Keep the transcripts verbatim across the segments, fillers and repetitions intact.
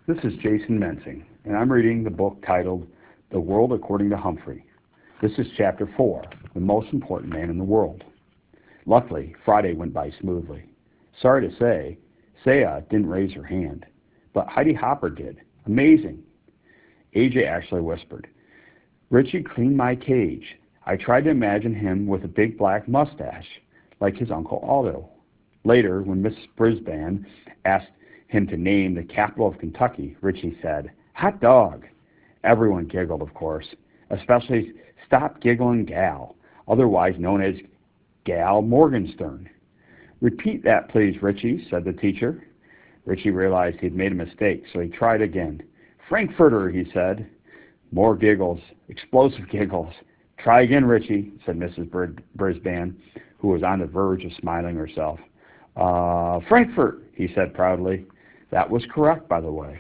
This is Jason Mensing, and I'm reading the book titled The World According to Humphrey. This is Chapter four, The Most Important Man in the World. Luckily, Friday went by smoothly. Sorry to say, Saya didn't raise her hand, but Heidi Hopper did. Amazing! A J actually whispered, "Richie cleaned my cage. I tried to imagine him with a big black mustache, like his Uncle Aldo." Later, when Miss Brisbane asked him to name the capital of Kentucky, Richie said, "Hot dog." Everyone giggled, of course, especially Stop Giggling Gal, otherwise known as Gal Morgenstern. "Repeat that, please, Richie," said the teacher. Richie realized he'd made a mistake, so he tried again. "Frankfurter," he said. More giggles, explosive giggles. "Try again, Richie," said Missus Br- Brisbane, who was on the verge of smiling herself. Uh, Frankfurt, he said proudly. That was correct, by the way.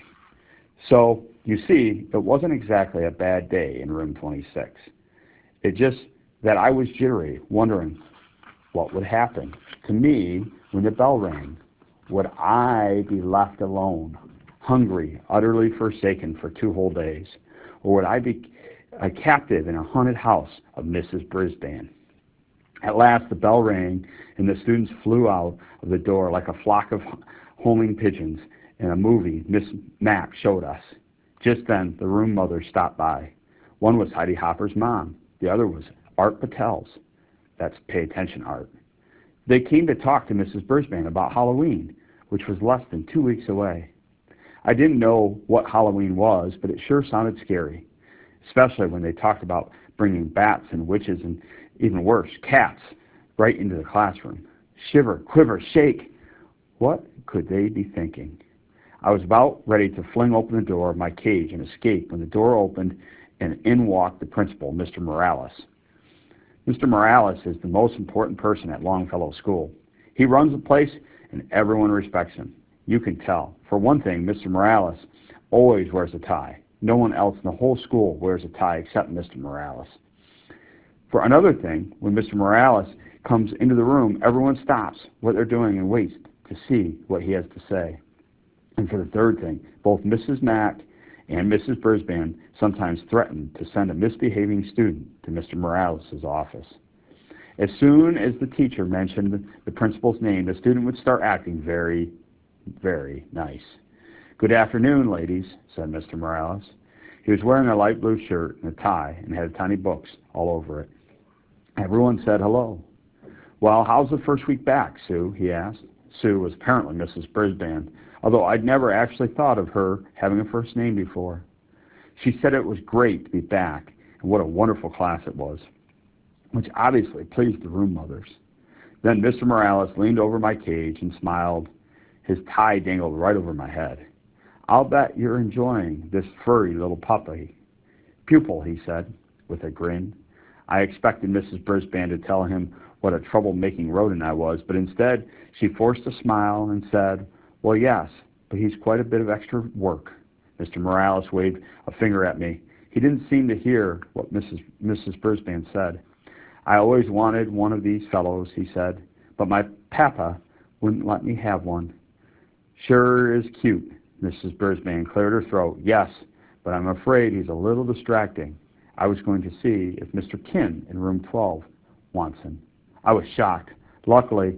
So, you see, it wasn't exactly a bad day in room twenty-six. It just that I was jittery, wondering what would happen to me when the bell rang. Would I be left alone, hungry, utterly forsaken for two whole days? Or would I be a captive in a haunted house of Missus Brisbane? At last the bell rang, and the students flew out of the door like a flock of homing pigeons in a movie Miss Mack showed us. Just then, the room mothers stopped by. One was Heidi Hopper's mom. The other was Art Patel's. That's pay attention, Art. They came to talk to Missus Brisbane about Halloween, which was less than two weeks away. I didn't know what Halloween was, but it sure sounded scary, especially when they talked about bringing bats and witches and, even worse, cats right into the classroom. Shiver, quiver, shake. What could they be thinking? I was about ready to fling open the door of my cage and escape when the door opened and in walked the principal, Mister Morales. Mister Morales is the most important person at Longfellow School. He runs the place and everyone respects him. You can tell. For one thing, Mister Morales always wears a tie. No one else in the whole school wears a tie except Mister Morales. For another thing, when Mister Morales comes into the room, everyone stops what they're doing and waits to see what he has to say. And for the third thing, both Missus Mack and Missus Brisbane sometimes threaten to send a misbehaving student to Mister Morales' office. As soon as the teacher mentioned the principal's name, the student would start acting very, very nice. "Good afternoon, ladies," said Mister Morales. He was wearing a light blue shirt and a tie and had tiny books all over it. Everyone said hello. "Well, how's the first week back, Sue?" he asked. Sue was apparently Missus Brisbane, although I'd never actually thought of her having a first name before. She said it was great to be back, and what a wonderful class it was, which obviously pleased the room mothers. Then Mister Morales leaned over my cage and smiled. His tie dangled right over my head. "I'll bet you're enjoying this furry little puppy." "Pupil," he said, with a grin. I expected Missus Brisbane to tell him what a trouble-making rodent I was, but instead she forced a smile and said, "Well, yes, but he's quite a bit of extra work." Mister Morales waved a finger at me. He didn't seem to hear what Missus Missus Brisbane said. "I always wanted one of these fellows," he said, "but my papa wouldn't let me have one." "Sure is cute." Missus Brisbane cleared her throat. "Yes, but I'm afraid he's a little distracting. I was going to see if Mister Kin in room twelve wants him." I was shocked. Luckily,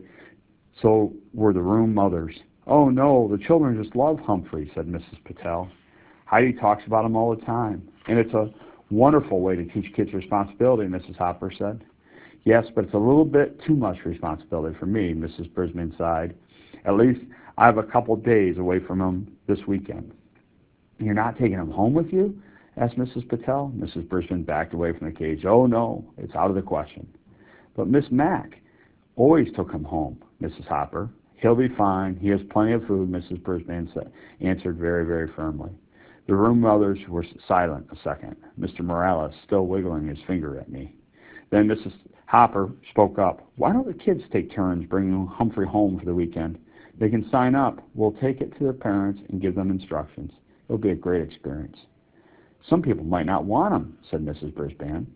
so were the room mothers. "Oh, no, the children just love Humphrey," said Missus Patel. "Heidi talks about him all the time, and it's a wonderful way to teach kids responsibility," Missus Hopper said. "Yes, but it's a little bit too much responsibility for me," Missus Brisbane sighed. "At least I have a couple days away from him this weekend." "You're not taking him home with you?" asked Missus Patel. Missus Brisbane backed away from the cage. "Oh, no, it's out of the question." "But Miss Mack always took him home, Missus Hopper." "He'll be fine. He has plenty of food," Missus Brisbane said, answered very, very firmly. The room mothers were silent a second, Mister Morales still wiggling his finger at me. Then Missus Hopper spoke up. "Why don't the kids take turns bringing Humphrey home for the weekend? They can sign up. We'll take it to their parents and give them instructions. It'll be a great experience." "Some people might not want him," said Missus Brisbane.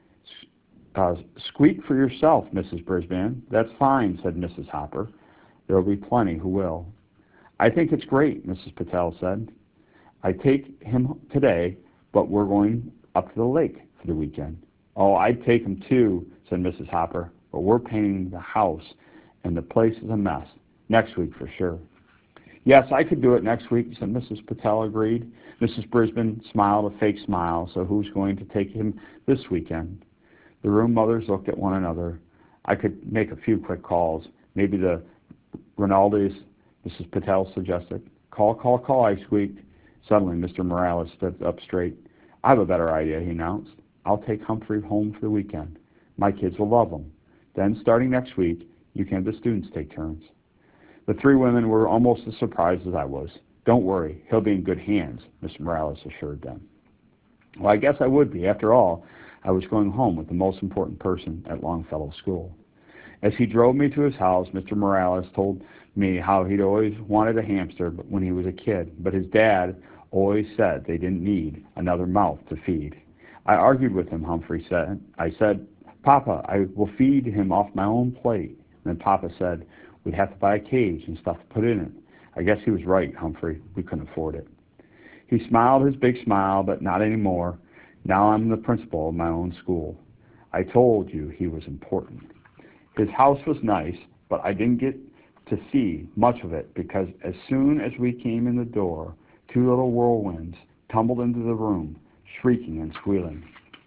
Uh, "squeak for yourself, Missus Brisbane." "That's fine," said Missus Hopper. "There'll be plenty who will." "I think it's great," Missus Patel said. I take him today, but we're going up to the lake for the weekend. Oh, I'd take him too, said Missus Hopper, but we're painting the house, and the place is a mess. Next week for sure. Yes, I could do it next week, said Missus Patel agreed. Missus Brisbane smiled a fake smile, so who's going to take him this weekend? The room mothers looked at one another. I could make a few quick calls. Maybe the Rinaldis, Missus Patel suggested. Call, call, call, I squeaked. Suddenly, Mister Morales stood up straight. I have a better idea, he announced. I'll take Humphrey home for the weekend. My kids will love him. Then, starting next week, you can have the students take turns. The three women were almost as surprised as I was. Don't worry, he'll be in good hands, Mister Morales assured them. Well, I guess I would be. After all, I was going home with the most important person at Longfellow School. As he drove me to his house, Mister Morales told me how he'd always wanted a hamster when he was a kid, but his dad always said they didn't need another mouth to feed. I argued with him, Humphrey said. I said, Papa, I will feed him off my own plate. And then Papa said, we'd have to buy a cage and stuff to put in it. I guess he was right, Humphrey. We couldn't afford it. He smiled his big smile, but not anymore. Now I'm the principal of my own school. I told you he was important. His house was nice, but I didn't get to see much of it because as soon as we came in the door, two little whirlwinds tumbled into the room, shrieking and squealing.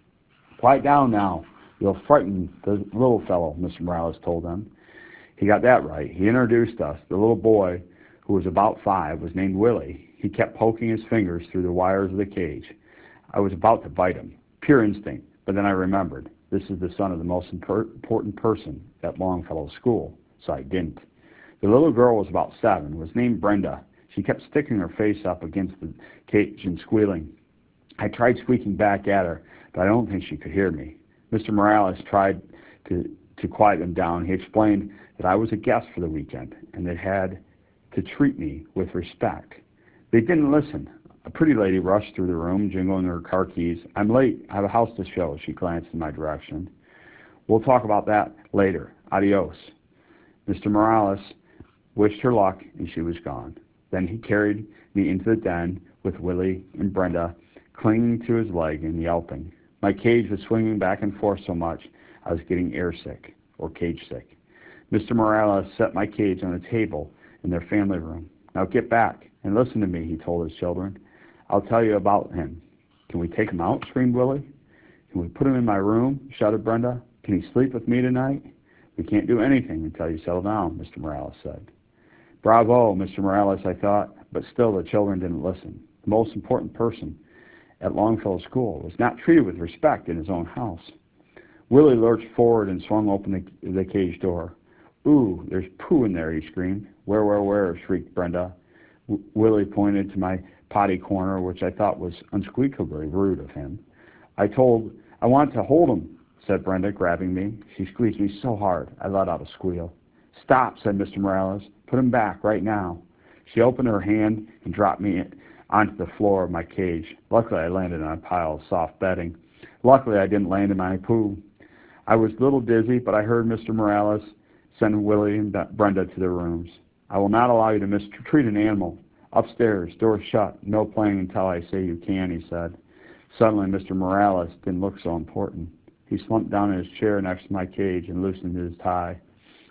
Quiet down now. You'll frighten the little fellow, Mister Morales told them. He got that right. He introduced us. The little boy, who was about five, was named Willie. He kept poking his fingers through the wires of the cage. I was about to bite him. Pure instinct. But then I remembered. This is the son of the most important person at Longfellow School, so I didn't. The little girl was about seven, was named Brenda. She kept sticking her face up against the cage and squealing. I tried squeaking back at her, but I don't think she could hear me. Mister Morales tried to, to quiet them down. He explained that I was a guest for the weekend, and they had to treat me with respect. They didn't listen. A pretty lady rushed through the room, jingling her car keys. I'm late. I have a house to show. She glanced in my direction. We'll talk about that later. Adios. Mister Morales wished her luck, and she was gone. Then he carried me into the den with Willie and Brenda clinging to his leg and yelping. My cage was swinging back and forth so much I was getting airsick, or cage sick. Mister Morales set my cage on a table in their family room. Now get back and listen to me, he told his children. I'll tell you about him. Can we take him out? Screamed Willie. Can we put him in my room? Shouted Brenda. Can he sleep with me tonight? We can't do anything until you settle down, Mister Morales said. Bravo, Mister Morales, I thought, but still the children didn't listen. The most important person at Longfellow School was not treated with respect in his own house. Willie lurched forward and swung open the, the cage door. Ooh, there's poo in there, he screamed. Where, where, where, shrieked Brenda. W- Willie pointed to my potty corner, which I thought was unspeakably rude of him. I told, I want to hold him, said Brenda, grabbing me. She squeezed me so hard, I let out a squeal. Stop, said Mister Morales. Put him back right now. She opened her hand and dropped me onto the floor of my cage. Luckily, I landed on a pile of soft bedding. Luckily, I didn't land in my poo. I was a little dizzy, but I heard Mister Morales send Willie and Brenda to their rooms. I will not allow you to mistreat an animal. Upstairs, door shut, no playing until I say you can, he said. Suddenly, Mister Morales didn't look so important. He slumped down in his chair next to my cage and loosened his tie.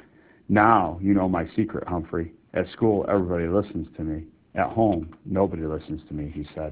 Now you know my secret, Humphrey. At school, everybody listens to me. At home, nobody listens to me, he said.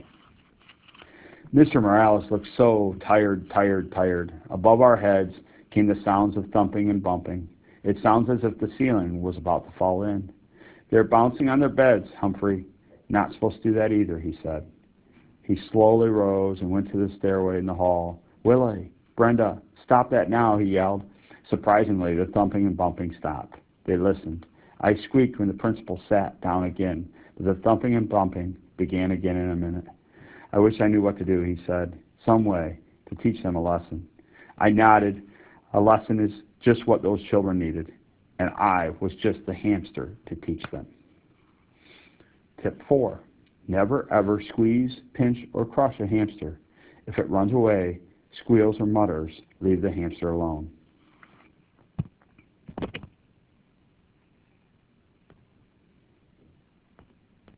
Mister Morales looked so tired, tired, tired. Above our heads came the sounds of thumping and bumping. It sounds as if the ceiling was about to fall in. They're bouncing on their beds, Humphrey. Not supposed to do that either, he said. He slowly rose and went to the stairway in the hall. Willie, Brenda, stop that now, he yelled. Surprisingly, the thumping and bumping stopped. They listened. I squeaked when the principal sat down again, but the thumping and bumping began again in a minute. I wish I knew what to do, he said, some way to teach them a lesson. I nodded. A lesson is just what those children needed, and I was just the hamster to teach them. Tip four, never ever squeeze, pinch, or crush a hamster. If it runs away, squeals, or mutters, leave the hamster alone.